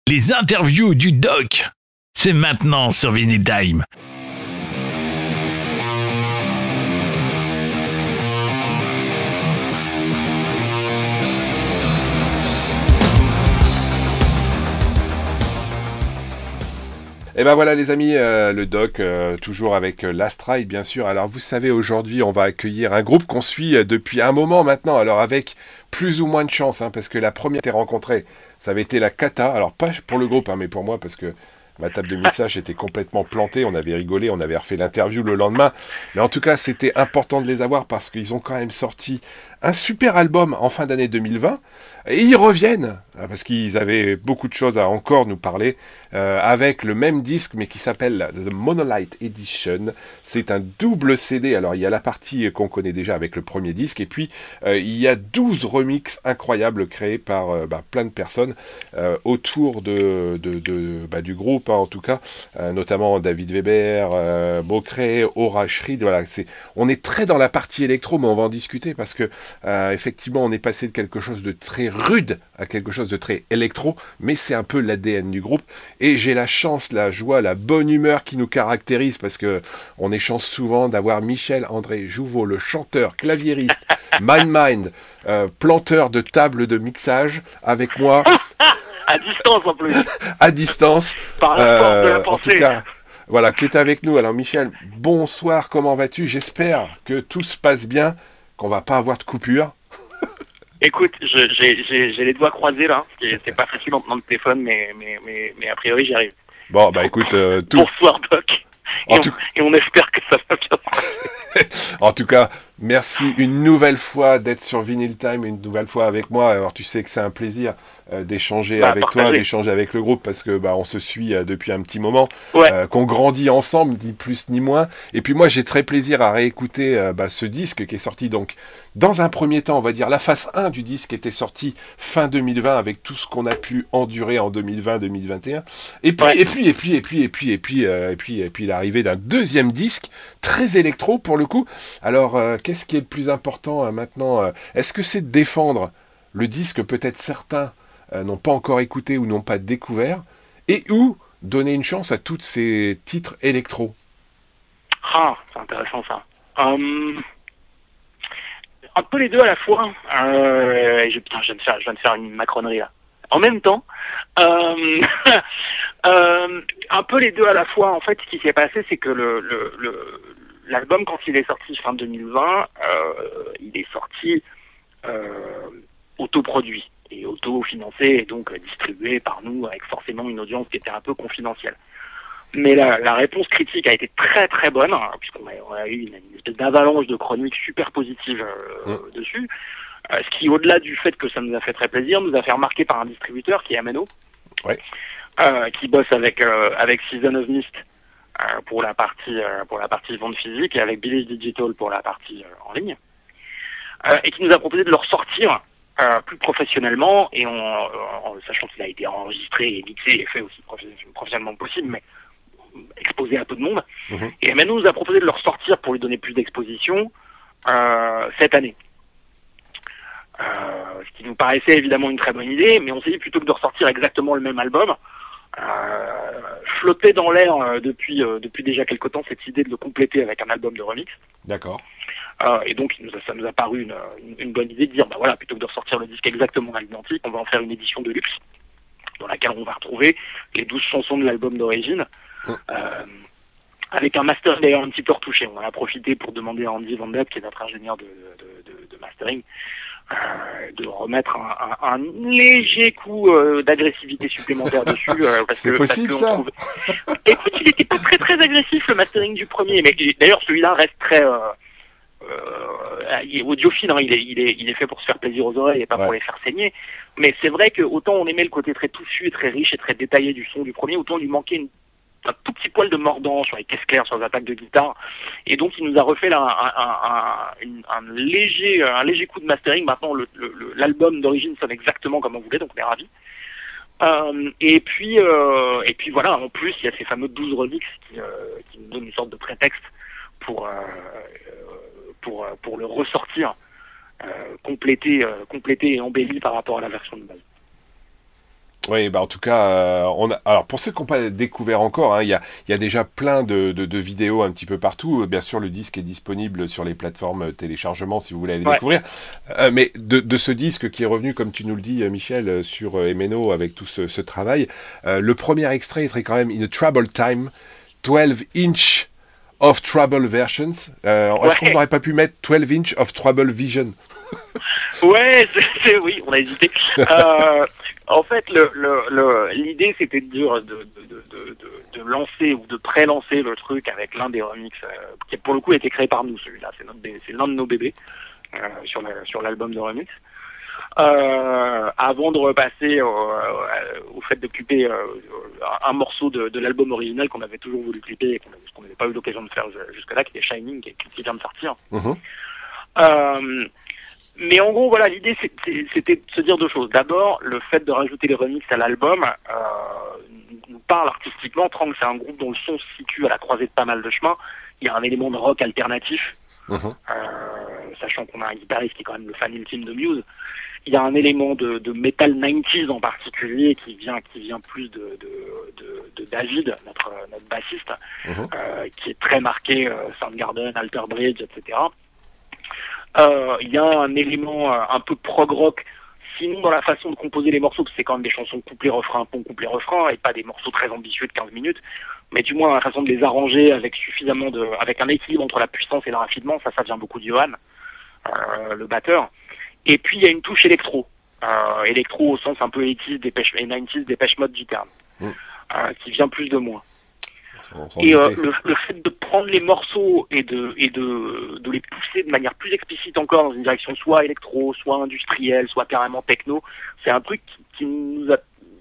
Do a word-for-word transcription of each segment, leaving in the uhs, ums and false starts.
Les interviews du doc, c'est maintenant sur Vinyl Time. Et ben voilà les amis, euh, le doc, euh, toujours avec euh, Last Ride bien sûr. Alors vous savez, aujourd'hui on va accueillir un groupe qu'on suit euh, depuis un moment maintenant, alors avec plus ou moins de chance, hein, parce que la première été rencontrée, ça avait été la cata, alors pas pour le groupe, hein, mais pour moi, parce que ma table de mixage était complètement plantée, on avait rigolé, on avait refait l'interview le lendemain, mais en tout cas c'était important de les avoir parce qu'ils ont quand même sorti un super album en fin d'année deux mille vingt, et ils reviennent, parce qu'ils avaient beaucoup de choses à encore nous parler, euh, avec le même disque, mais qui s'appelle The Monolith Edition. C'est un double C D, alors il y a la partie qu'on connaît déjà avec le premier disque, et puis euh, il y a douze remixes incroyables créés par euh, bah, plein de personnes euh, autour de, de, de, bah, du groupe, hein, en tout cas, euh, notamment David Weber, euh, Beaucré, Aura Schrid, voilà, c'est, on est très dans la partie électro, mais on va en discuter, parce que euh, effectivement on est passé de quelque chose de très rude à quelque chose de très électro, mais c'est un peu l'A D N du groupe, et j'ai la chance, la joie, la bonne humeur qui nous caractérise, parce que on échange souvent d'avoir Michel-André Jouveau, le chanteur, claviériste, Mind Mind, euh, planteur de table de mixage, avec moi. À distance en plus. À distance. Par la euh, force de la en pensée. tout cas, voilà, qui est avec nous. Alors Michel, bonsoir, comment vas-tu? J'espère que tout se passe bien, qu'on va pas avoir de coupure. Écoute, je- j'ai j'ai- j'ai les doigts croisés là. C'est c'est pas facile en tenant le téléphone, mais, mais, mais, mais a priori j'y arrive. Bon, bah écoute, euh, tout, Bonsoir Doc. Et, En on, tout- et on espère que ça va bien se passer. en tout cas, merci une nouvelle fois d'être sur Vinyl Time, une nouvelle fois avec moi. Alors tu sais que c'est un plaisir euh, d'échanger Bah, avec toi, partagez. d'échanger avec le groupe, parce que bah on se suit euh, depuis un petit moment, Ouais. euh, qu'on grandit ensemble, ni plus ni moins. Et puis moi j'ai très plaisir à réécouter euh, bah, ce disque qui est sorti donc dans un premier temps, on va dire la phase un du disque était sortie fin deux mille vingt avec tout ce qu'on a pu endurer en deux mille vingt deux mille vingt et un. Et puis Ouais. et puis et puis et puis et puis et puis euh, et puis et puis l'arrivée d'un deuxième disque très électro pour le coup. Alors euh, qu'est-ce qui est le plus important euh, maintenant euh, Est-ce que c'est de défendre le disque, peut-être certains euh, n'ont pas encore écouté ou n'ont pas découvert, et ou donner une chance à tous ces titres électro? Ah, c'est intéressant ça. Hum, un peu les deux à la fois. Euh, et je, putain, je viens de faire, je viens de faire une macronerie là. En même temps, euh, euh, un peu les deux à la fois. En fait, ce qui s'est passé, c'est que le, le, le- l'album, quand il est sorti fin deux mille vingt, euh, il est sorti euh, autoproduit et auto-financé et donc euh, distribué par nous avec forcément une audience qui était un peu confidentielle. Mais la, la réponse critique a été très très bonne, hein, puisqu'on a, on a eu une, une espèce d'avalanche de chroniques super positives euh, Mm. dessus. Euh, ce qui, au-delà du fait que ça nous a fait très plaisir, nous a fait remarquer par un distributeur qui est M N O, Ouais. euh, qui bosse avec euh, avec Season of Mist euh, pour la partie euh, pour la partie vente physique et avec Billy Digital pour la partie euh, en ligne, euh, et qui nous a proposé de le ressortir euh, plus professionnellement et en, en, en sachant qu'il a été enregistré et mixé et fait aussi professionnellement professionnellement possible, mais exposé à peu de monde. Mhm. Et M N O nous a proposé de le ressortir pour lui donner plus d'exposition euh, cette année. Euh, ce qui nous paraissait évidemment une très bonne idée, mais on s'est dit plutôt que de ressortir exactement le même album, euh, flottait dans l'air euh, depuis euh, depuis déjà quelque temps cette idée de le compléter avec un album de remix. D'accord. Euh, et donc il nous a, ça nous a paru une, une, une bonne idée de dire, bah voilà, plutôt que de ressortir le disque exactement à l'identique, on va en faire une édition de luxe dans laquelle on va retrouver les douze chansons de l'album d'origine. Mm. Euh, avec un master d'ailleurs un petit peu retouché. On en a profité pour demander à Andy Van Depp, qui est notre ingénieur de, de, de, de mastering, euh, de remettre un, un, un léger coup euh, d'agressivité supplémentaire dessus. Euh, parce C'est que, possible, parce que on ça trouve... Écoute, il n'était pas très très agressif le mastering du premier, mais d'ailleurs celui-là reste très euh, euh, il est audiophile, hein, il, est, il, est, il est fait pour se faire plaisir aux oreilles et pas Ouais. pour les faire saigner. Mais c'est vrai que autant on aimait le côté très touffu et très riche et très détaillé du son du premier, autant il lui manquait une un tout petit poil de mordant sur les caisses claires, sur les attaques de guitare, et donc il nous a refait là un, un, un, une- un léger un léger coup de mastering. Maintenant le, le, le- l'album d'origine sonne exactement comme on voulait, donc on est ravis. Euh, et puis euh, et puis voilà, en plus il y a ces fameux douze remix qui, euh, qui nous donnent une sorte de prétexte pour euh, pour pour le ressortir euh, complété euh, complété et embelli par rapport à la version de base. Oui, bah en tout cas, euh, on a. Alors pour ceux qui n'ont pas découvert encore, hein, il y a, il y a déjà plein de, de, de vidéos un petit peu partout. Euh, Bien sûr, le disque est disponible sur les plateformes téléchargement si vous voulez aller Ouais. découvrir. Euh, mais de, de ce disque qui est revenu, comme tu nous le dis, euh, Michel, euh, sur euh, Emeno avec tout ce, ce travail, euh, le premier extrait serait quand même In a Troubled Time, twelve inch of Trouble Versions. Euh, Est-ce qu'on Ouais. n'aurait pas pu mettre twelve inch of Trouble Vision? Ouais, c'est, c'est- oui, on a hésité. Euh, en fait, le, le, le, l'idée, c'était de, dire- de, de, de, de, de- de lancer ou de pré-lancer le truc avec l'un des remixes euh, qui, pour le coup, a été créé par nous, celui-là. C'est, notre, bé- c'est l'un de nos bébés euh, sur, la, sur l'album de remix. Euh, avant de repasser au, au, au fait de clipper euh, un morceau de, de l'album original qu'on avait toujours voulu clipper et qu'on qu'on n'avait pas eu l'occasion de faire jusque-là, qui était Shining, qui, qui vient de sortir. Mhm. Euh, mais en gros, voilà, l'idée c'est- c'est- c'était de se dire deux choses. D'abord, le fait de rajouter les remixes à l'album euh, nous parle artistiquement. Trang, c'est un groupe dont le son se situe à la croisée de pas mal de chemins. Il y a un élément de rock alternatif, Mhm. euh, sachant qu'on a un guitariste qui est quand même le fan ultime de Muse. Il y a un élément de, de metal quatre-vingt-dix en particulier qui vient qui vient plus de, de, de, de David, notre, notre bassiste, Mhm. euh, qui est très marqué euh, Soundgarden, Alter Bridge, et cetera. Euh, Il y a un élément euh, un peu prog rock, sinon dans la façon de composer les morceaux, parce que c'est quand même des chansons couplet-refrain, pont, couplet-refrain, et pas des morceaux très ambitieux de quinze minutes, mais du moins dans la façon de les arranger avec suffisamment de, avec un équilibre entre la puissance et le raffinement. Ça, ça vient beaucoup de Johan, euh, le batteur. Et puis il y a une touche électro, euh, électro au sens un peu eighties, Dépêche, et nineties, Dépêche Mode guitare, Mm. euh, qui vient plus de moi. On s'en Et euh, doutait. le, le fait de prendre les morceaux et de et de, de les pousser de manière plus explicite encore dans une direction soit électro, soit industrielle, soit carrément techno, c'est un truc qui, qui nous a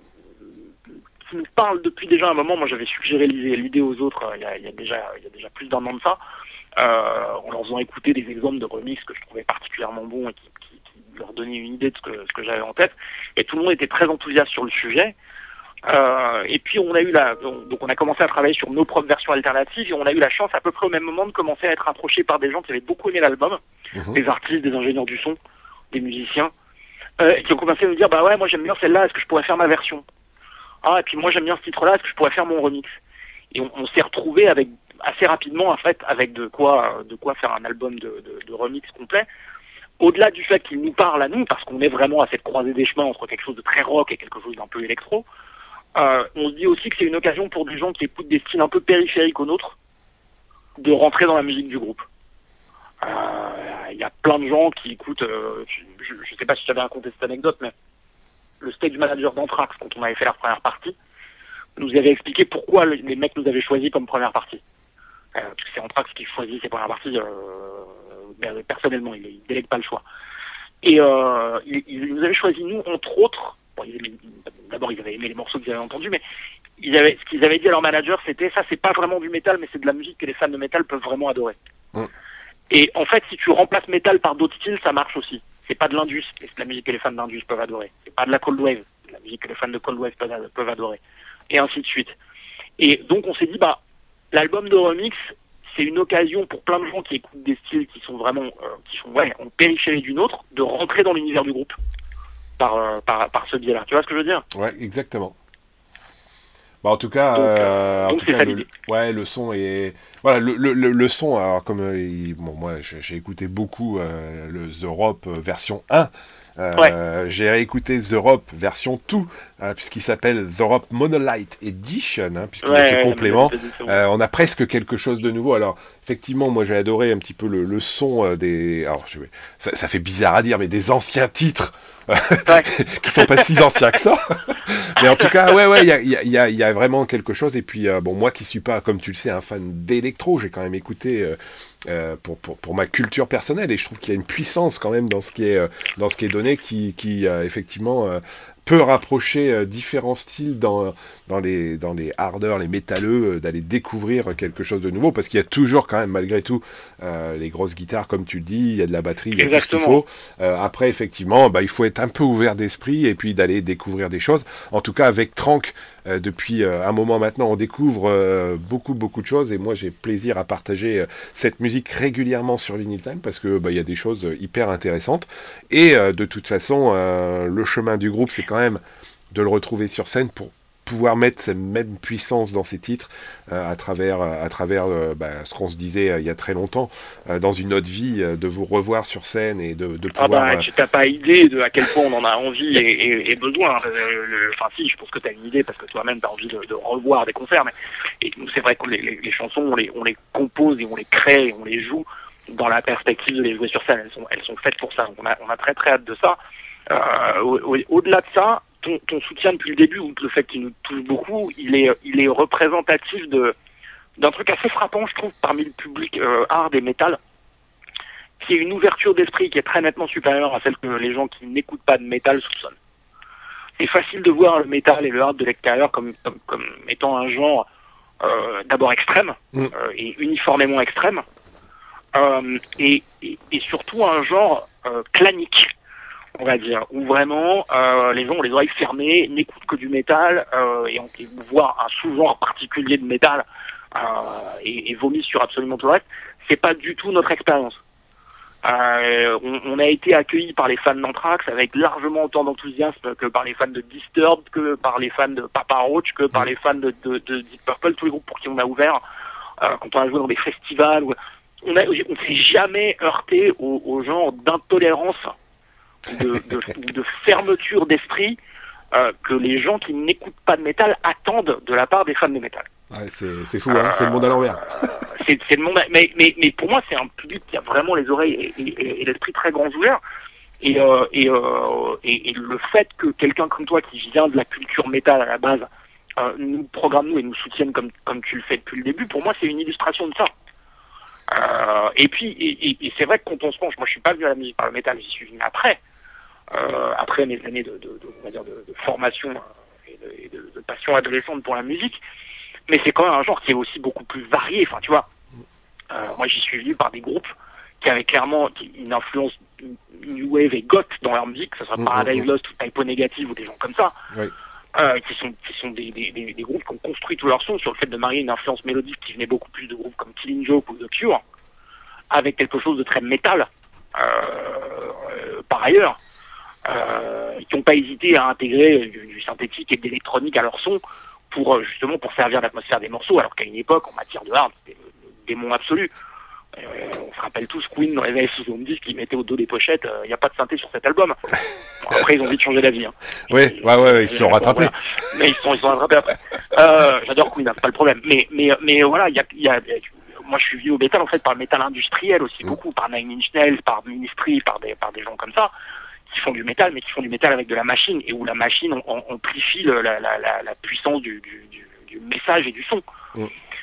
qui nous parle depuis déjà un moment. Moi, j'avais suggéré l'idée, l'idée aux autres euh, il, y a, il y a déjà il y a déjà plus d'un an de ça, euh, en leur faisant écouter des exemples de remix que je trouvais particulièrement bons et qui, qui, qui leur donnaient une idée de ce que, ce que j'avais en tête. Et tout le monde était très enthousiaste sur le sujet. Euh, et puis on a eu la, donc on a commencé à travailler sur nos propres versions alternatives et on a eu la chance à peu près au même moment de commencer à être approché par des gens qui avaient beaucoup aimé l'album, Mhm. des artistes, des ingénieurs du son, des musiciens, euh, qui ont commencé à nous dire bah ouais moi j'aime bien celle-là, est-ce que je pourrais faire ma version? Ah et puis moi j'aime bien ce titre-là, est-ce que je pourrais faire mon remix? Et on, on s'est retrouvé avec assez rapidement en fait avec de quoi de quoi faire un album de, de, de remix complet. Au-delà du fait qu'il nous parle à nous, parce qu'on est vraiment à cette croisée des chemins entre quelque chose de très rock et quelque chose d'un peu électro. Euh, on se dit aussi que c'est une occasion pour des gens qui écoutent des styles un peu périphériques aux nôtres de rentrer dans la musique du groupe. Il euh, y a plein de gens qui écoutent, euh, je ne sais pas si tu avais raconté cette anecdote, mais le stage manager d'Anthrax, quand on avait fait la première partie, nous avait expliqué pourquoi le, les mecs nous avaient choisi comme première partie. Euh, parce que c'est Anthrax qui choisit ses premières parties, euh, ben, personnellement, il ne délègue pas le choix. Et euh, ils, ils nous avaient choisi, nous, entre autres. Bon, ils aimaient, d'abord, ils avaient aimé les morceaux qu'ils avaient entendus, mais ils avaient, ce qu'ils avaient dit à leur manager, c'était ça, c'est pas vraiment du métal, mais c'est de la musique que les fans de métal peuvent vraiment adorer. Mm. Et en fait, si tu remplaces métal par d'autres styles, ça marche aussi. C'est pas de l'indus, mais c'est de la musique que les fans d'indus peuvent adorer. C'est pas de la cold wave, c'est de la musique que les fans de cold wave peuvent, peuvent adorer. Et ainsi de suite. Et donc, on s'est dit, bah, l'album de remix, c'est une occasion pour plein de gens qui écoutent des styles qui sont vraiment, euh, qui sont, ouais, en périphérie d'une autre, de rentrer dans l'univers du groupe. Par, euh, par, par ce biais-là. Tu vois ce que je veux dire? Ouais, exactement. Bah, en tout cas, Donc, euh, euh, en donc tout c'est cas ça le, l'idée. ouais, le son est voilà le, le, le, le son. Alors comme euh, il- bon, moi j'ai j'ai écouté beaucoup euh, le The Rope euh, version un. Euh, Ouais. J'ai réécouté The Rope version deux euh, puisqu'il s'appelle The Rope Monolith Edition, hein, puisqu'il y a Ouais, ce ouais, complément. la musique, Euh, on a presque quelque chose de nouveau. Alors effectivement, moi j'ai adoré un petit peu le, le son euh, des. Alors je vais... ça, ça fait bizarre à dire, mais des anciens titres. ouais. qui sont pas si anciens que ça. Mais en tout cas, ouais, ouais, il y a, y, a, y, a, y a vraiment quelque chose. Et puis, euh, bon, moi qui suis pas, comme tu le sais, un fan d'électro, j'ai quand même écouté euh, euh, pour, pour, pour ma culture personnelle. Et je trouve qu'il y a une puissance quand même dans ce qui est, euh, dans ce qui est donné qui, qui euh, effectivement, euh, peut rapprocher euh, différents styles dans, dans les, dans les hardeurs, les métalleux, euh, d'aller découvrir quelque chose de nouveau. Parce qu'il y a toujours quand même, malgré tout, euh, les grosses guitares, comme tu le dis, il y a de la batterie, il y a tout ce qu'il faut. Euh, après, effectivement, bah, il faut être un peu ouvert d'esprit et puis d'aller découvrir des choses. En tout cas, avec Trank, euh, depuis euh, un moment maintenant, on découvre euh, beaucoup, beaucoup de choses. Et moi, j'ai plaisir à partager euh, cette musique régulièrement sur Vinyl Time parce que bah, y a des choses hyper intéressantes. Et euh, de toute façon, euh, le chemin du groupe, c'est quand même de le retrouver sur scène pour pouvoir mettre cette même puissance dans ses titres euh, à travers, à travers euh, bah, ce qu'on se disait euh, il y a très longtemps, euh, dans une autre vie, euh, de vous revoir sur scène et de, de pouvoir... Ah bah, tu t'as pas idée de à quel point on en a envie et, et, et besoin. Euh, le- Enfin si, je pense que tu as une idée parce que toi-même tu as envie de, de revoir des concerts. Mais et nous, c'est vrai que les, les, les chansons, on les, on les compose et on les crée et on les joue dans la perspective de les jouer sur scène. Elles sont, elles sont faites pour ça. Donc on a, on a très très hâte de ça. Euh, au- au- Au-delà de ça, ton, ton soutien depuis le début, ou le fait qu'il nous touche beaucoup, il est, il est représentatif de d'un truc assez frappant, je trouve, parmi le public euh, hard et métal, qui est une ouverture d'esprit qui est très nettement supérieure à celle que les gens qui n'écoutent pas de métal soupçonnent. C'est facile de voir le métal et le hard de l'extérieur comme, comme, comme étant un genre euh, d'abord extrême, Mm. euh, et uniformément extrême, euh, et, et, et surtout un genre euh, clanique, on va dire, où vraiment euh, les gens ont les oreilles fermées, n'écoutent que du métal, euh, et on peut voir un sous-genre particulier de métal euh, et, et vomissent sur absolument tout le reste. C'est pas du tout notre expérience. Euh, on, on a été accueillis par les fans d'Anthrax avec largement autant d'enthousiasme que par les fans de Disturbed, que par les fans de Papa Roach, que par les fans de, de, de Deep Purple, tous les groupes pour qui on a ouvert, euh, quand on a joué dans des festivals. Ou, on a, on s'est jamais heurté au, au genre d'intolérance, de, de, ou de fermeture d'esprit euh, que les gens qui n'écoutent pas de métal attendent de la part des fans de métal. Ouais, c'est, c'est fou, hein, c'est le monde à l'envers. c'est, c'est le monde, mais, mais, mais pour moi, c'est un public qui a vraiment les oreilles et, et, et l'esprit très grands ouverts. Et, euh, et, euh, et, et le fait que quelqu'un comme toi, qui vient de la culture métal à la base, euh, nous programme nous et nous soutienne comme, comme tu le fais depuis le début, pour moi, c'est une illustration de ça. Euh, et puis, et, et, et c'est vrai que quand on se penche, moi, je suis pas venu à la musique par le métal, j'y suis venu après, euh, après mes années de, de, de, on va dire de, de formation et, de, et de, de passion adolescente pour la musique. Mais c'est quand même un genre qui est aussi beaucoup plus varié. Enfin, tu vois, euh, moi j'y suis venu par des groupes qui avaient clairement une influence new wave et goth dans leur musique, que ce soit Mmh, Paradise mmh. Lost ou Typo Negative ou des gens comme ça, Oui. euh, qui sont qui sont des, des, des, des groupes qui ont construit tout leur son sur le fait de marier une influence mélodique qui venait beaucoup plus de groupes comme Killing Joke ou The Cure, avec quelque chose de très métal. Euh, euh, par ailleurs, euh, qui n'ont pas hésité à intégrer du, du synthétique et de l'électronique à leur son, pour justement pour servir l'atmosphère des morceaux, alors qu'à une époque, en matière de hard, c'était le, le démon absolu. Euh, on se rappelle tous Queen dans les années soixante-dix qui mettait au dos des pochettes, il euh, n'y a pas de synthé sur cet album. Bon, après, ils ont vite changé d'avis. Hein. Oui, ouais, ouais, ouais, ils se sont rattrapés. Bon, voilà. Mais ils sont, ils sont rattrapés après. Euh, j'adore Queen, hein, c'est pas le problème. Mais, mais, mais voilà, il y a, y a, moi je suis venu au métal en fait par le métal industriel aussi, mmh. beaucoup, par Nine Inch Nails, par Ministry, par des, par des gens comme ça, qui font du métal, mais qui font du métal avec de la machine, et où la machine amplifie le, la, la, la, la puissance du, du, du, du message et du son. Mmh.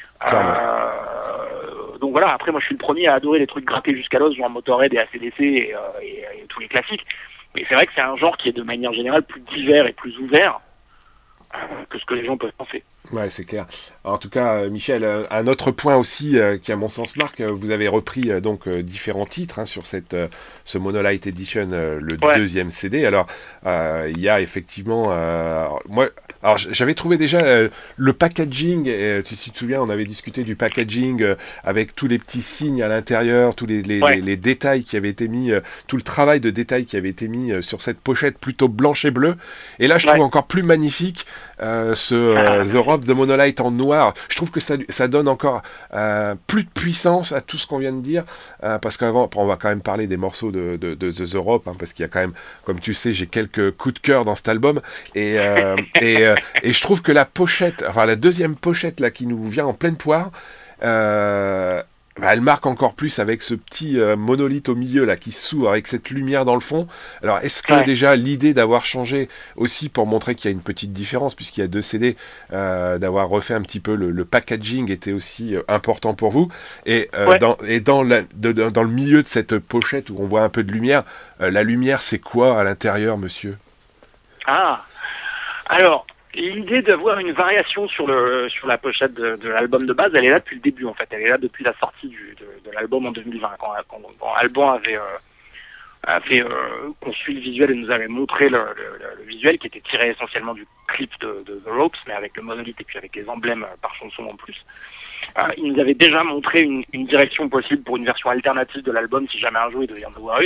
Euh, donc voilà, après moi je suis le premier à adorer les trucs grattés jusqu'à l'os, genre Motorhead et A C D C et, euh, et, et tous les classiques. Mais c'est vrai que c'est un genre qui est de manière générale plus divers et plus ouvert euh, que ce que les gens peuvent penser. Ouais, c'est clair. En tout cas, euh, Michel, euh, un autre point aussi euh, qui, à mon sens, marque, euh, vous avez repris euh, donc euh, différents titres hein, sur cette euh, ce Monolith Edition, euh, le ouais. deuxième C D. Alors, euh, il y a effectivement, euh, moi, alors j'avais trouvé déjà euh, le packaging. Euh, tu, si tu te souviens, on avait discuté du packaging euh, avec tous les petits signes à l'intérieur, tous les les, ouais. les les détails qui avaient été mis, euh, tout le travail de détail qui avait été mis euh, sur cette pochette plutôt blanche et bleue. Et là, je ouais. trouve encore plus magnifique euh, ce euh, The Rob de Monolith en noir. Je trouve que ça, ça donne encore euh, plus de puissance à tout ce qu'on vient de dire, euh, parce qu'avant, on va quand même parler des morceaux de, de, de, de The Rob, hein, parce qu'il y a quand même, comme tu sais, j'ai quelques coups de cœur dans cet album, et, euh, et, euh, et je trouve que la pochette, enfin la deuxième pochette là qui nous vient en pleine poire, euh, bah, elle marque encore plus avec ce petit euh, monolithe au milieu là qui s'ouvre avec cette lumière dans le fond. Alors est-ce que ouais. déjà l'idée d'avoir changé aussi pour montrer qu'il y a une petite différence puisqu'il y a deux C D, euh, d'avoir refait un petit peu le, le packaging était aussi euh, important pour vous et, euh, ouais. dans, et dans, la, de, de, dans le milieu de cette pochette où on voit un peu de lumière, euh, la lumière c'est quoi à l'intérieur, monsieur? Ah, alors l'idée d'avoir une variation sur le sur la pochette de, de l'album de base, elle est là depuis le début en fait. Elle est là depuis la sortie du, de, de l'album en deux mille vingt, quand, quand, quand Alban avait, euh, avait euh, conçu le visuel et nous avait montré le, le, le visuel qui était tiré essentiellement du clip de, de The Ropes, mais avec le monolithe et puis avec les emblèmes par chanson en plus. Euh, il nous avait déjà montré une, une direction possible pour une version alternative de l'album si jamais un jour il devait y en avoir une.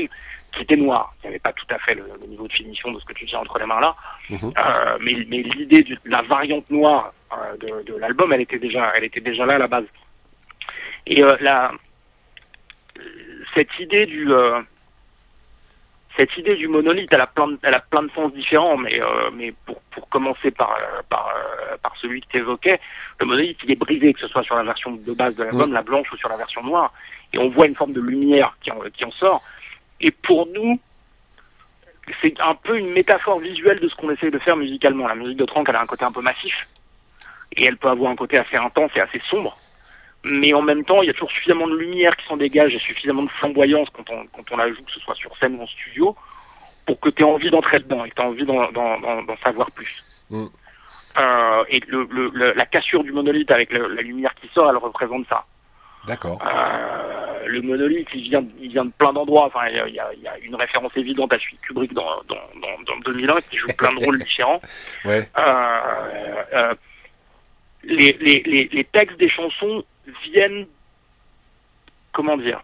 qui était noir. Il n'y avait pas tout à fait le, le niveau de finition de ce que tu tiens entre les mains là, mmh. euh, mais, mais l'idée de la variante noire euh, de, de l'album, elle était déjà, elle était déjà là à la base. Et euh, la, cette idée du, euh, cette idée du monolithe, elle a plein de, elle a plein de sens différents, mais, euh, mais pour, pour commencer par, par, par celui que tu évoquais, le monolithe, il est brisé, que ce soit sur la version de base de l'album, mmh. la blanche, ou sur la version noire, et on voit une forme de lumière qui en, qui en sort. Et pour nous, c'est un peu une métaphore visuelle de ce qu'on essaie de faire musicalement. La musique de Trank, elle a un côté un peu massif, et elle peut avoir un côté assez intense et assez sombre, mais en même temps, il y a toujours suffisamment de lumière qui s'en dégage et suffisamment de flamboyance quand on, quand on la joue, que ce soit sur scène ou en studio, pour que tu aies envie d'entrer dedans et que tu aies envie d'en, d'en, d'en, d'en savoir plus. Mm. Euh, et le, le, le, la cassure du monolithe avec le, la lumière qui sort, elle représente ça. D'accord. Euh, le monolithe, il vient, il vient de plein d'endroits. Enfin, il y a, il y a, il y a une référence évidente à celui de Kubrick dans, dans, dans, dans deux mille un qui joue plein de rôles différents. Ouais. Euh, euh, les, les, les, les textes des chansons viennent, comment dire,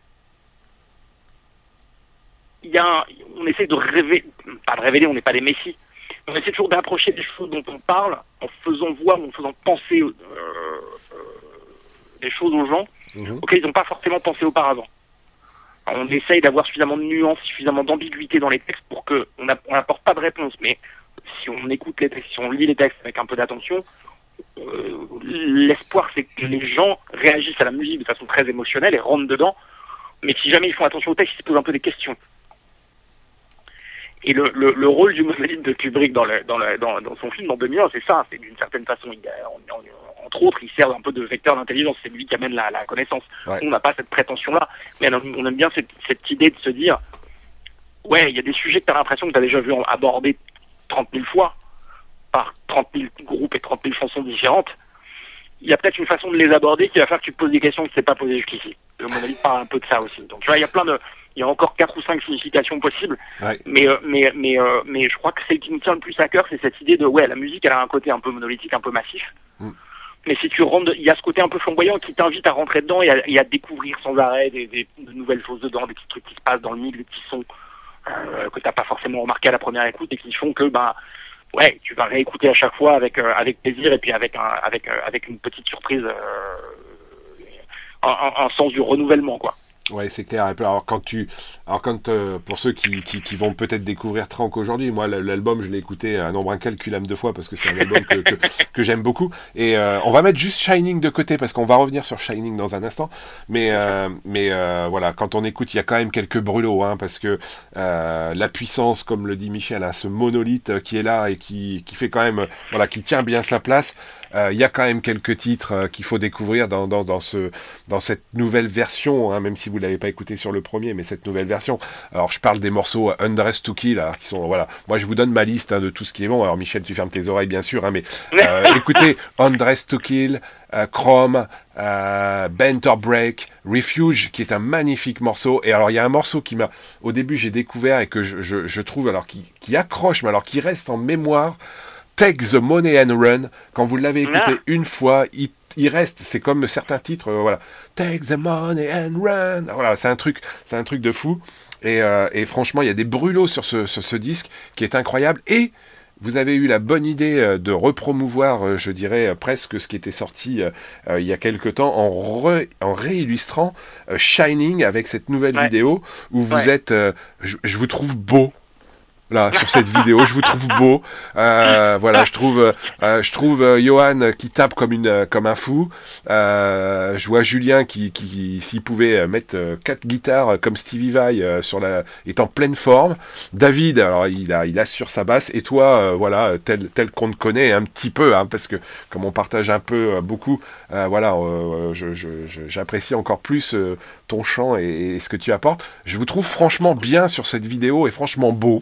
il y a un, on essaie de révéler, pas de révéler, on n'est pas des messies, on essaie toujours d'approcher des choses dont on parle en faisant voir, en faisant penser euh, euh, des choses aux gens mmh. auxquelles ils n'ont pas forcément pensé auparavant. Alors, on essaye d'avoir suffisamment de nuances, suffisamment d'ambiguïté dans les textes pour qu'on n'apporte pas de réponse, mais si on écoute les textes, si on lit les textes avec un peu d'attention, euh, l'espoir c'est que les gens réagissent à la musique de façon très émotionnelle et rentrent dedans, mais si jamais ils font attention au texte, ils se posent un peu des questions. Et le, le, le rôle du monolithe de Kubrick dans, le, dans, le, dans, dans son film, dans deux mille un, c'est ça, c'est d'une certaine façon, il, on, on, entre autres, il sert un peu de vecteur d'intelligence, c'est lui qui amène la, la connaissance. Ouais. On n'a pas cette prétention-là, mais on aime bien cette, cette idée de se dire, ouais, il y a des sujets que tu as l'impression que tu as déjà vu aborder trente mille fois, par trente mille groupes et trente mille chansons différentes. Il y a peut-être une façon de les aborder qui va faire que tu te poses des questions que tu ne t'es pas posées jusqu'ici. Le monolithe parle un peu de ça aussi. Donc tu vois, il y a plein de... Il y a encore quatre ou cinq significations possibles, ouais. mais, euh, mais, mais, euh, mais je crois que celle qui me tient le plus à cœur, c'est cette idée de, ouais, la musique, elle a un côté un peu monolithique, un peu massif, mm. mais si tu rentres, il y a ce côté un peu flamboyant qui t'invite à rentrer dedans et à, et à découvrir sans arrêt des, des, de nouvelles choses dedans, des petits trucs qui se passent dans le mix, des petits sons euh, que t'as pas forcément remarqué à la première écoute et qui font que, bah, ouais, tu vas réécouter à chaque fois avec, euh, avec plaisir et puis avec, un, avec, euh, avec une petite surprise, euh, un, un, un sens du renouvellement, quoi. Ouais, c'est clair. Alors quand tu, alors quand euh, pour ceux qui, qui, qui vont peut-être découvrir Trank aujourd'hui, moi l'album je l'ai écouté un nombre incalculable de fois parce que c'est un album que, que, que j'aime beaucoup. Et euh, on va mettre juste Shining de côté parce qu'on va revenir sur Shining dans un instant. Mais euh, mais euh, voilà, quand on écoute, il y a quand même quelques brûlots, hein, parce que euh, la puissance, comme le dit Michel, hein, ce monolithe qui est là et qui qui fait quand même, voilà, qui tient bien sa place. Euh, il y a quand même quelques titres euh, qu'il faut découvrir dans dans dans ce dans cette nouvelle version, hein, même si vous l'avez pas écouté sur le premier, mais cette nouvelle version. Alors je parle des morceaux Undressed to Kill, alors, qui sont, voilà, moi je vous donne ma liste, hein, de tout ce qui est bon. Alors Michel, tu fermes tes oreilles bien sûr, hein, mais euh, écoutez Undressed to Kill, euh, Chrome, euh, Bent or Break, Refuge, qui est un magnifique morceau. Et alors il y a un morceau qui m'a, au début j'ai découvert et que je, je, je trouve alors qui, qui accroche, mais alors qui reste en mémoire. Take the Money and Run. Quand vous l'avez écouté ah. une fois, il, il reste. C'est comme certains titres, euh, voilà. Take the money and run. Voilà, c'est un truc, c'est un truc de fou. Et, euh, et franchement, il y a des brûlots sur ce, sur ce disque qui est incroyable. Et vous avez eu la bonne idée de repromouvoir, je dirais, presque ce qui était sorti euh, il y a quelque temps en, re, en réillustrant euh, Shining avec cette nouvelle ouais. vidéo où vous ouais. êtes, euh, je, je vous trouve beau. Là, sur cette vidéo, je vous trouve beau. Euh, voilà, je trouve, euh, je trouve euh, Johan qui tape comme une, euh, comme un fou. Euh, je vois Julien qui, qui, qui s'il pouvait mettre euh, quatre guitares comme Stevie Vai euh, sur la, est en pleine forme. David, alors il a, il assure sa basse. Et toi, euh, voilà, tel, tel qu'on te connaît un petit peu, hein, parce que comme on partage un peu euh, beaucoup, euh, voilà, euh, je, je, je, j'apprécie encore plus euh, ton chant et, et ce que tu apportes. Je vous trouve franchement bien sur cette vidéo et franchement beau.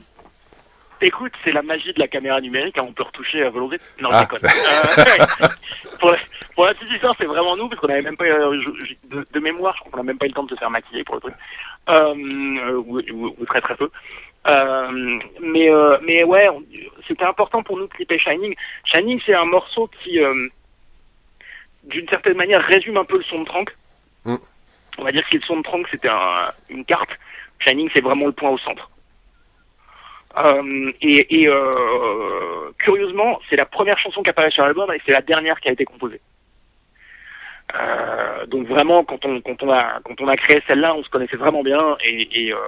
Écoute, c'est la magie de la caméra numérique, hein, on peut retoucher à volonté. Non, ah. je déconne. Euh, pour, la, pour la petite histoire, c'est vraiment nous, parce qu'on avait même pas, euh, de, de mémoire, je crois qu'on n'a même pas eu le temps de se faire maquiller pour le truc. Euh, ou, ou, ou très très peu. Euh, mais, euh, mais ouais, on, c'était important pour nous de clipper Shining. Shining, c'est un morceau qui, euh, d'une certaine manière, résume un peu le son de Trank. Mm. On va dire que si le son de Trank, c'était un, une carte, Shining, c'est vraiment le point au centre. Euh, et et euh, curieusement, c'est la première chanson qui apparaît sur l'album et c'est la dernière qui a été composée. Euh, donc vraiment, quand on quand on a quand on a créé celle-là, on se connaissait vraiment bien et, et euh,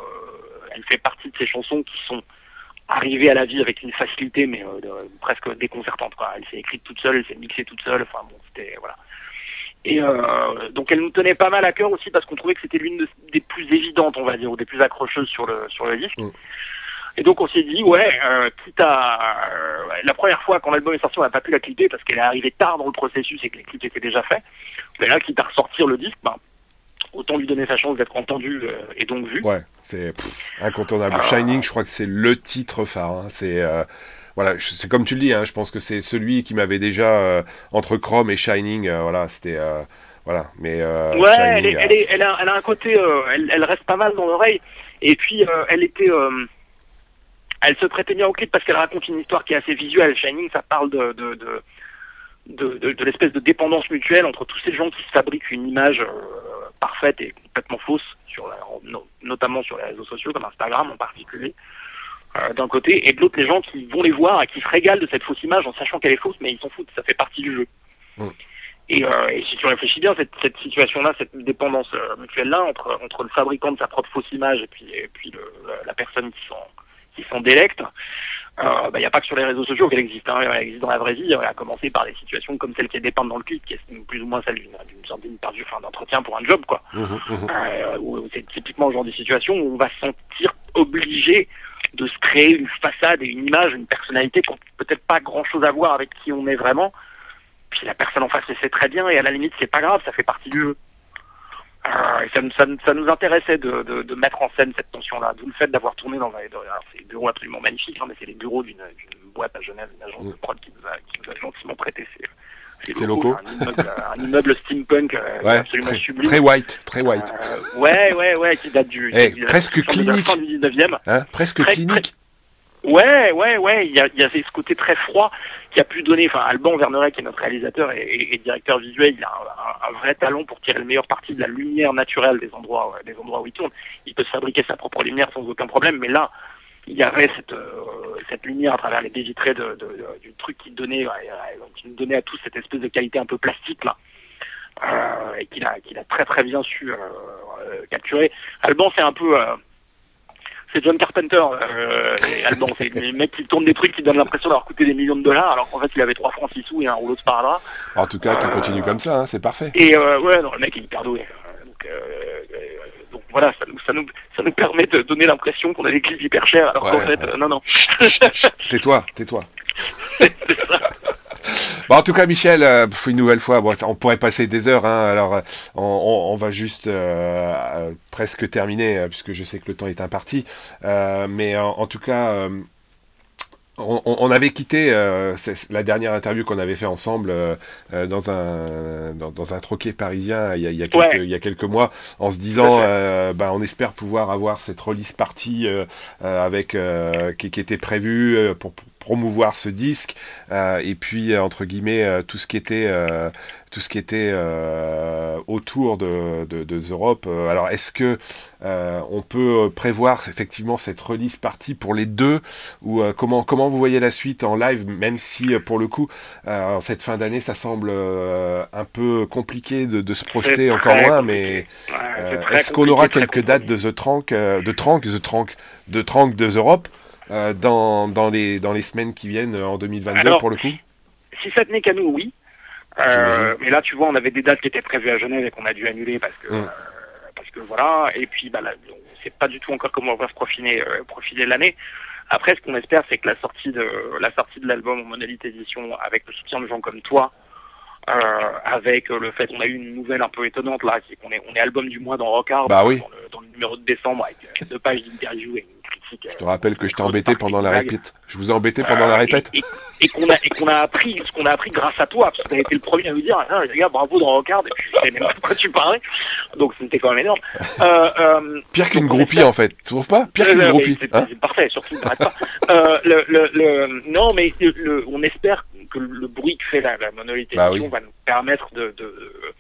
elle fait partie de ces chansons qui sont arrivée à la vie avec une facilité mais euh, de, presque déconcertante quoi. Elle s'est écrite toute seule, elle s'est mixée toute seule, enfin bon c'était voilà. Et euh, donc elle nous tenait pas mal à cœur aussi parce qu'on trouvait que c'était l'une de, des plus évidentes on va dire ou des plus accrocheuses sur le sur le disque. Mm. Et donc on s'est dit ouais euh, quitte à euh, la première fois quand l'album est sorti on n'a pas pu la clipper parce qu'elle est arrivée tard dans le processus et que les clips étaient déjà faits. Mais là quitte à ressortir le disque ben autant lui donner sa chance d'être entendu euh, et donc vu. Ouais, c'est pff, incontournable. Euh... Shining, je crois que c'est le titre phare. Hein. C'est euh, voilà, c'est comme tu le dis. Hein, je pense que c'est celui qui m'avait déjà euh, entre Chrome et Shining. Euh, voilà, c'était euh, voilà. Mais euh, ouais, Shining, elle, est, euh... elle, est, elle, a, elle a un côté, euh, elle, elle reste pas mal dans l'oreille. Et puis euh, elle était, euh, elle se prêtait bien au clip parce qu'elle raconte une histoire qui est assez visuelle. Shining, ça parle de de de de, de, de l'espèce de dépendance mutuelle entre tous ces gens qui se fabriquent une image euh, parfaite et complètement fausse, sur la, no, notamment sur les réseaux sociaux comme Instagram en particulier, euh, d'un côté, et de l'autre les gens qui vont les voir et qui se régalent de cette fausse image en sachant qu'elle est fausse, mais ils s'en foutent, ça fait partie du jeu. Mmh. Et, euh, et si tu réfléchis bien, cette, cette situation-là, cette dépendance euh, mutuelle-là entre entre le fabricant de sa propre fausse image et puis et puis le, la personne qui s'en qui s'en délecte. Il euh, bah, n'y a pas que sur les réseaux sociaux qu'elle existe, hein. Elle existe dans la vraie vie, à commencer par des situations comme celle qui est dépeinte dans le clip, qui est plus ou moins celle d'une, d'une sorte d'interview, enfin d'entretien pour un job, quoi. Mmh, mmh. Euh, où c'est typiquement le genre de situation où on va se sentir obligé de se créer une façade et une image, une personnalité qui n'a peut-être pas grand-chose à voir avec qui on est vraiment. Puis la personne en face le sait très bien et à la limite c'est pas grave, ça fait partie du jeu. Euh, et ça, ça, ça nous intéressait de, de, de mettre en scène cette tension-là, d'où le fait d'avoir tourné dans un, alors c'est des bureaux absolument magnifiques, hein, mais c'est les bureaux d'une, d'une boîte à Genève, une agence mmh. de prod qui nous a, qui nous a gentiment prêté ces, ces locaux. Un immeuble, un immeuble steampunk euh, ouais, absolument très, sublime. Très white, très white. Euh, ouais, ouais, ouais, qui date du, hey, du presque clinique. de la fin du dix-neuvième. Hein, presque très, clinique. Très, Ouais, ouais, ouais, il y, a, il y avait ce côté très froid qui a pu donner, enfin, Alban Verneret, qui est notre réalisateur et, et, et directeur visuel, il a un, un, un vrai talent pour tirer le meilleur parti de la lumière naturelle des endroits, ouais, des endroits où il tourne. Il peut se fabriquer sa propre lumière sans aucun problème, mais là, il y avait cette, euh, cette lumière à travers les baies vitrées de, de, de, du truc qui donnait, ouais, qui nous donnait à tous cette espèce de qualité un peu plastique, là. Euh, et qu'il a, qu'il a très très bien su euh, euh, capturer. Alban, c'est un peu... Euh, c'est John Carpenter, euh, et Alban, c'est le mec qui tourne des trucs qui donnent l'impression d'avoir coûté des millions de dollars, alors qu'en fait il avait trois francs six sous et un rouleau de sparadrap. En tout cas, qu'il euh, continue comme ça, hein, c'est parfait. Et euh, ouais, non, le mec est hyper doué. Donc, euh, donc voilà, ça nous, ça nous, ça nous permet de donner l'impression qu'on a des clips hyper chers, alors ouais, qu'en fait, euh, non, non. Tais-toi, tais-toi. C'est ça. Bon, en tout cas, Michel, euh, une nouvelle fois, bon, on pourrait passer des heures. Hein, alors, on, on, on va juste euh, euh, presque terminer, euh, puisque je sais que le temps est imparti. Euh, mais en, en tout cas, euh, on, on avait quitté euh, la dernière interview qu'on avait fait ensemble euh, dans un dans, dans un troquet parisien il y a, il y a quelques ouais. il y a quelques mois, en se disant, euh, ben, on espère pouvoir avoir cette release party euh, avec euh, qui, qui était prévue pour, pour promouvoir ce disque euh, et puis entre guillemets euh, tout ce qui était euh, tout ce qui était euh, autour de, de, de Europe. Alors est-ce que euh, on peut prévoir effectivement cette release party pour les deux ou euh, comment comment vous voyez la suite en live, même si pour le coup euh, en cette fin d'année ça semble euh, un peu compliqué de, de se projeter encore loin, mais ouais, euh, est-ce qu'on aura quelques dates de The Trank, euh, de Trank, The Trank, de Trank de Europe Euh, dans, dans, les, dans les semaines qui viennent en deux mille vingt-deux? Alors, pour le coup? Si ça tenait qu'à nous, oui. Euh, mais là, tu vois, on avait des dates qui étaient prévues à Genève et qu'on a dû annuler parce que, hum. euh, parce que voilà. Et puis, bah, là, on sait pas du tout encore comment on va se profiler, euh, profiler l'année. Après, ce qu'on espère, c'est que la sortie de la sortie de l'album en Monolith Édition, avec le soutien de gens comme toi, euh, avec le fait qu'on a eu une nouvelle un peu étonnante là, c'est qu'on est on est album du mois dans Rockard, bah oui. dans, le, dans le numéro de décembre, avec euh, deux pages d'interview et une critique. Je te rappelle que je t'ai embêté pendant la répète. Je vous ai embêté pendant euh, la répète. Et, et, et qu'on a et qu'on a appris ce qu'on a appris grâce à toi, parce que t'as été le premier à nous dire, ah, les gars, bravo dans Rockard, et puis je savais même pas de quoi tu parlais. Donc c'était quand même énorme. Euh, euh, Pire qu'une groupie en fait, tu trouves pas? Pire qu'une euh, groupie. C'est, hein c'est parfait, surtout n'arrête pas. euh, le, le, le, non, mais le, on espère que le bruit que fait la, la Monolith Edition bah oui. va nous permettre de, de,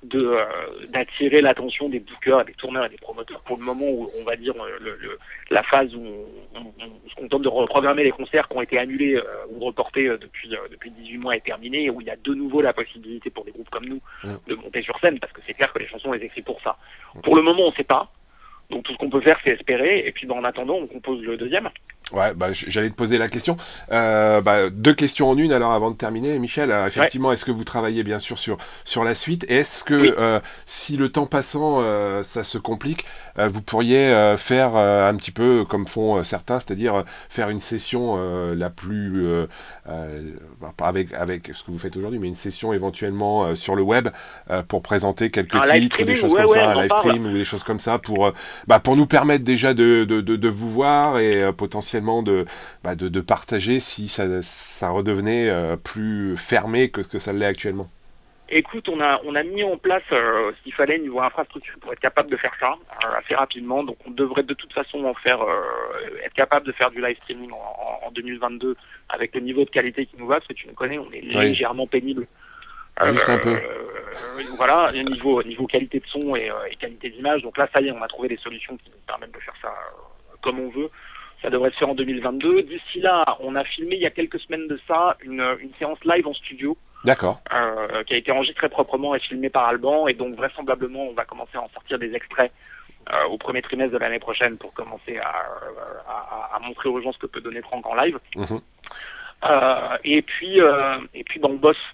de euh, d'attirer l'attention des bookers, des tourneurs et des promoteurs. Pour le moment où on va dire le, le, la phase où on, on, on se contente de reprogrammer les concerts qui ont été annulés euh, ou reportés euh, depuis euh, depuis dix-huit mois est terminé, et où il y a de nouveau la possibilité pour des groupes comme nous de monter sur scène, parce que c'est clair que les chansons on les écrit pour ça. Pour le moment on sait pas, donc tout ce qu'on peut faire c'est espérer, et puis bah, en attendant on compose le deuxième. Ouais, bah, j'allais te poser la question. Euh, bah, deux questions en une, alors, avant de terminer. Michel, euh, effectivement, ouais. Est-ce que vous travaillez, bien sûr, sur, sur la suite? Et est-ce que, oui. euh, si le temps passant, euh, ça se complique, euh, vous pourriez euh, faire euh, un petit peu comme font euh, certains, c'est-à-dire euh, faire une session euh, la plus, euh, euh, pas avec, avec ce que vous faites aujourd'hui, mais une session éventuellement euh, sur le web euh, pour présenter quelques un titres ou des choses ouais, comme ouais, ça, un live stream ou des choses comme ça pour, euh, bah, pour nous permettre déjà de, de, de, de vous voir et euh, potentiellement de, bah de, de partager si ça, ça redevenait euh, plus fermé que ce que ça l'est actuellement. Écoute, on a on a mis en place euh, ce qu'il fallait niveau infrastructure pour être capable de faire ça euh, assez rapidement. Donc on devrait de toute façon en faire euh, être capable de faire du live streaming en, en, en deux mille vingt-deux avec le niveau de qualité qui nous va, parce que tu nous connais, on est oui. légèrement pénible. Juste euh, un peu. Euh, voilà, niveau niveau qualité de son et, euh, et qualité d'image. Donc là, ça y est, on a trouvé des solutions qui nous permettent de faire ça euh, comme on veut. Ça devrait se faire en deux mille vingt-deux. D'ici là, on a filmé il y a quelques semaines de ça une, une séance live en studio. D'accord. Euh, qui a été enregistrée proprement et filmée par Alban. Et donc vraisemblablement, on va commencer à en sortir des extraits euh, au premier trimestre de l'année prochaine pour commencer à, à, à montrer aux gens ce que peut donner Trank en live. Mmh. Euh, et puis, euh, et puis, ben, on bosse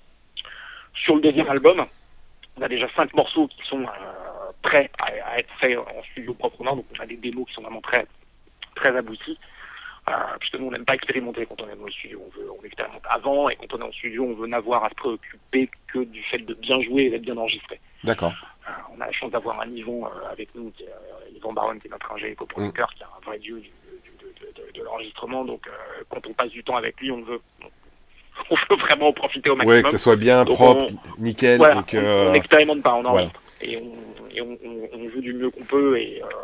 sur le deuxième album. On a déjà cinq morceaux qui sont euh, prêts à, à être faits en studio proprement. Donc on a des démos qui sont vraiment très très abouti, euh, puisque nous on n'aime pas expérimenter quand on est dans le studio, on veut on expérimente avant, et quand on est en studio on veut n'avoir à se préoccuper que du fait de bien jouer et d'être bien enregistré. D'accord. Euh, on a la chance d'avoir un Yvon euh, avec nous, qui est, euh, Yvon Baron, qui est notre ingé coproducteur, mmh. qui est un vrai dieu du, du, de, de, de, de l'enregistrement, donc euh, quand on passe du temps avec lui on veut on veut vraiment en profiter au maximum. Oui, que ce soit bien donc propre, on, nickel. Voilà, et que... on n'expérimente pas, on enregistre. Voilà. Et, on, et on, on, on joue du mieux qu'on peut, et euh,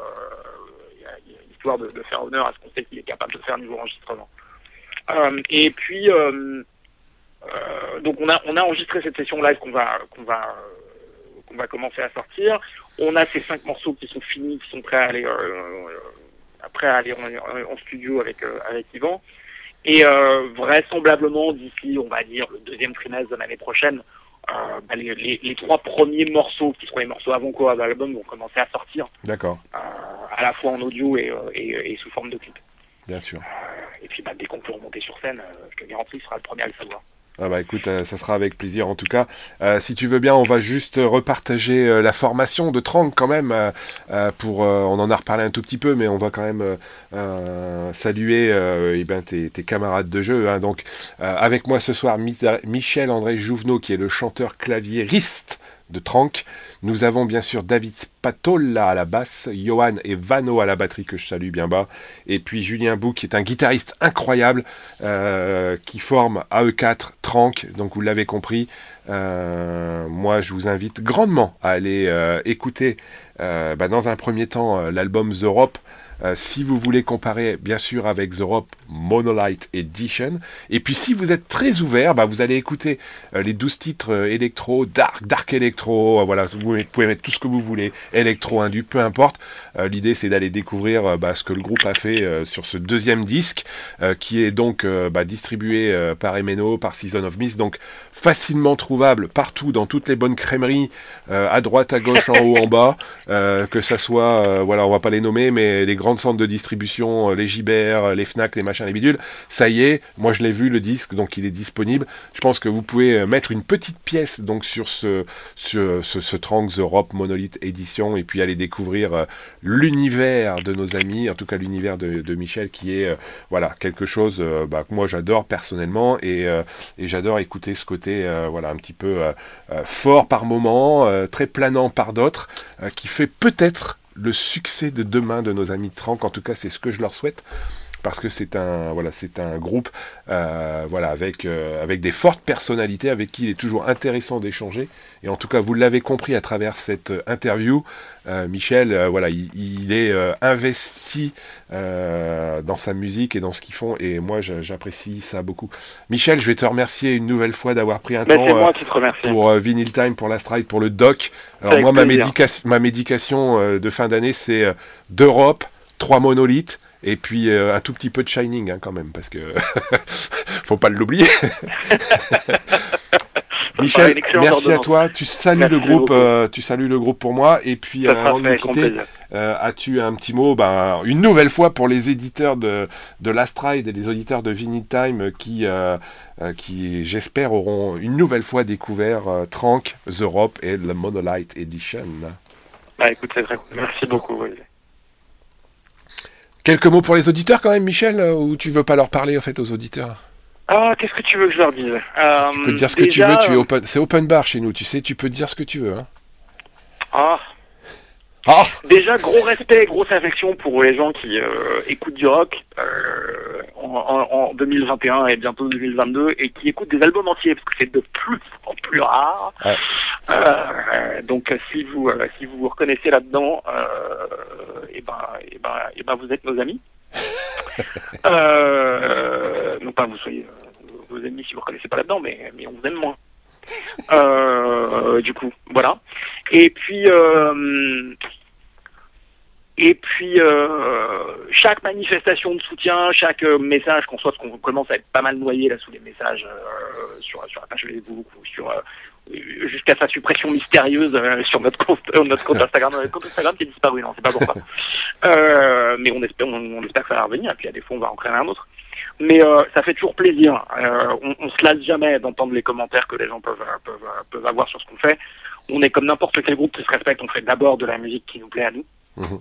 histoire de, de faire honneur à ce qu'on sait qu'il est capable de faire niveau enregistrement. Euh, et puis, euh, euh, donc on a on a enregistré cette session live qu'on va qu'on va euh, qu'on va commencer à sortir. On a ces cinq morceaux qui sont finis, qui sont prêts à aller euh, prêts à aller en, en studio avec euh, avec Yvan. Et euh, vraisemblablement d'ici, on va dire, le deuxième trimestre de l'année prochaine, euh, bah, les, les, les trois premiers morceaux, qui seront les morceaux avant-quoi de l'album, vont commencer à sortir. D'accord. Euh, à la fois en audio et, et, et sous forme de clip. Bien sûr. Euh, et puis bah, dès qu'on peut remonter sur scène, euh, je te garantis, il sera le premier à le savoir. Ah bah écoute, euh, ça sera avec plaisir en tout cas. Euh, si tu veux bien, on va juste repartager euh, la formation de Trank quand même. Euh, euh, pour, euh, on en a reparlé un tout petit peu, mais on va quand même euh, euh, saluer euh, eh ben, tes, tes camarades de jeu. Hein. Donc, euh, avec moi ce soir, Michel-André Jouvenot, qui est le chanteur claviériste de Trank. Nous avons bien sûr David Spatola à la basse, Johan et Vano à la batterie, que je salue bien bas, et puis Julien Bou, qui est un guitariste incroyable, euh, qui forme A E quatre Trank, donc vous l'avez compris. Euh, moi je vous invite grandement à aller euh, écouter euh, bah, dans un premier temps euh, l'album The Rope. Euh, si vous voulez comparer, bien sûr, avec The Rope Monolith Edition. Et puis, si vous êtes très ouvert, bah, vous allez écouter euh, les douze titres euh, électro, dark, dark électro, euh, voilà, vous pouvez mettre tout ce que vous voulez, électro, indu, peu importe. Euh, l'idée, c'est d'aller découvrir euh, bah, ce que le groupe a fait euh, sur ce deuxième disque, euh, qui est donc euh, bah, distribué euh, par M N O, par Season of Mist, donc facilement trouvable partout, dans toutes les bonnes crèmeries, euh, à droite, à gauche, en haut, en bas, euh, que ça soit, euh, voilà, on va pas les nommer, mais les grandes centres de distribution, les Gibert, les Fnac, les machins, les bidules, ça y est, moi je l'ai vu le disque, donc il est disponible. Je pense que vous pouvez mettre une petite pièce donc sur ce sur ce, ce Trank The Rope Monolith Edition, et puis aller découvrir euh, l'univers de nos amis, en tout cas l'univers de, de Michel, qui est euh, voilà quelque chose euh, bah, que moi j'adore personnellement, et, euh, et j'adore écouter ce côté euh, voilà un petit peu euh, euh, fort par moments, euh, très planant par d'autres, euh, qui fait peut-être le succès de demain de nos amis de Trank. En tout cas, c'est ce que je leur souhaite. parce que c'est un voilà c'est un groupe euh, voilà avec euh, avec des fortes personnalités avec qui il est toujours intéressant d'échanger. Et en tout cas, vous l'avez compris à travers cette interview, euh, Michel, euh, voilà, il, il est euh, investi euh, dans sa musique et dans ce qu'ils font, et moi, j'apprécie ça beaucoup. Michel, je vais te remercier une nouvelle fois d'avoir pris un Mais temps c'est moi euh, qui te remercie. pour euh, Vinyl Time, pour l'Astra, pour le doc. Alors Avec moi, ma, plaisir. médica- ma médication euh, de fin d'année, c'est euh, d'Europe, trois monolithes. Et puis euh, un tout petit peu de Shining hein, quand même, parce que faut pas l'oublier. Michel, merci à toi. Tu salues merci le groupe, beaucoup. euh, tu salues le groupe pour moi. Et puis Ça euh, sera avant de fait nous avec grand quitter, plaisir. euh, as-tu un petit mot, ben, une nouvelle fois pour les éditeurs de de l'Astride et les auditeurs de Vinyl Time qui, euh, euh, qui j'espère auront une nouvelle fois découvert euh, Trank, The Rope et le Monolith Edition. Bah écoute, c'est très cool. Merci beaucoup. Oui. Quelques mots pour les auditeurs quand même, Michel, ou tu veux pas leur parler en fait aux auditeurs? Ah, qu'est-ce que tu veux que je leur dise euh, Tu peux dire ce déjà, que tu veux, tu es open, c'est open bar chez nous, tu sais, tu peux dire ce que tu veux. Hein. Ah. Ah Déjà, gros respect, grosse affection pour les gens qui euh, écoutent du rock euh, en, en, en deux mille vingt et un et bientôt deux mille vingt-deux et qui écoutent des albums entiers parce que c'est de plus en plus rare. Ouais. Euh, donc, si vous euh, si vous vous reconnaissez là-dedans, euh, et ben et ben et ben vous êtes nos amis. euh, non pas vous soyez euh, vos ennemis si vous reconnaissez pas là-dedans, mais mais on vous aime moins. Euh, du coup, voilà. Et puis, euh, et puis euh, chaque manifestation de soutien, chaque euh, message qu'on soit, parce qu'on commence à être pas mal noyé là sous les messages euh, sur sur la page Facebook ou sur euh, jusqu'à sa suppression mystérieuse euh, sur notre compte euh, notre compte Instagram, notre compte Instagram qui est disparu, non, c'est pas pourquoi. euh, mais on espère, on, on espère que ça va revenir. Et puis à défaut, on va en créer un autre. Mais euh, ça fait toujours plaisir. Euh, on, on se lasse jamais d'entendre les commentaires que les gens peuvent, peuvent, peuvent avoir sur ce qu'on fait. On est comme n'importe quel groupe qui se respecte. On fait d'abord de la musique qui nous plaît à nous. Mmh.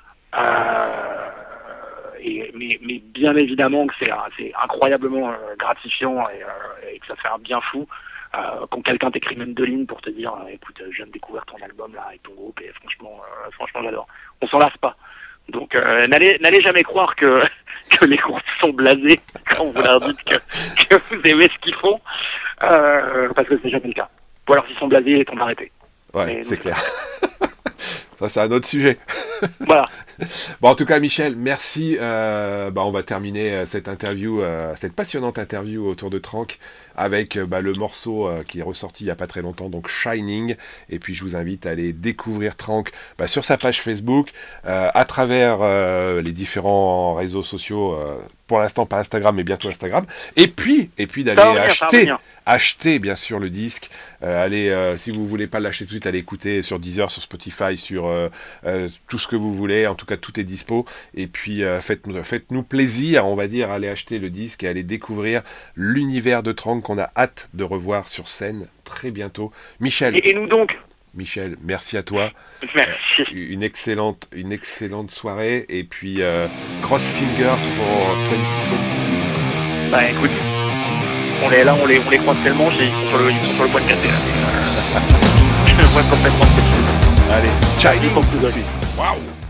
Euh, et, mais, mais bien évidemment que c'est, c'est incroyablement euh, gratifiant et, euh, et que ça fait un bien fou euh, quand quelqu'un t'écrit même deux lignes pour te dire euh, écoute, je viens de découvrir ton album là avec ton groupe et franchement, euh, franchement j'adore. On s'en lasse pas. Donc euh, n'allez, n'allez jamais croire que que les groupes sont blasés quand vous leur dites que, que vous aimez ce qu'ils font, euh, parce que c'est jamais le cas. Ou alors s'ils sont blasés, ils sont arrêtés. Ouais, mais c'est clair. Ça, c'est un autre sujet. Voilà. Bon, en tout cas, Michel, merci. Euh, bah, on va terminer cette interview, euh, cette passionnante interview autour de Trank avec euh, bah, le morceau euh, qui est ressorti il y a pas très longtemps, donc Shining. Et puis, je vous invite à aller découvrir Trank bah, sur sa page Facebook, euh, à travers euh, les différents réseaux sociaux. Euh, pour l'instant, pas Instagram, mais bientôt Instagram. Et puis, et puis d'aller revenir, acheter, acheter bien sûr le disque. Euh, allez, euh, si vous voulez pas l'acheter tout de suite, allez écouter sur Deezer, sur Spotify, sur euh, euh, tout ce que vous voulez. En tout cas, tout est dispo. Et puis, euh, faites-nous, faites-nous plaisir, on va dire, aller acheter le disque et aller découvrir l'univers de Trank qu'on a hâte de revoir sur scène très bientôt. Michel. Et, et nous donc. Michel, merci à toi. Merci. Euh, une excellente, une excellente soirée et puis euh, cross fingers for vingt vingt. Bah écoute, on est là, on les, on les croise tellement, ils sont sur le, ils sont sur le point de casser là. Je vois complètement ce que tu veux. Allez, ciao. Waouh.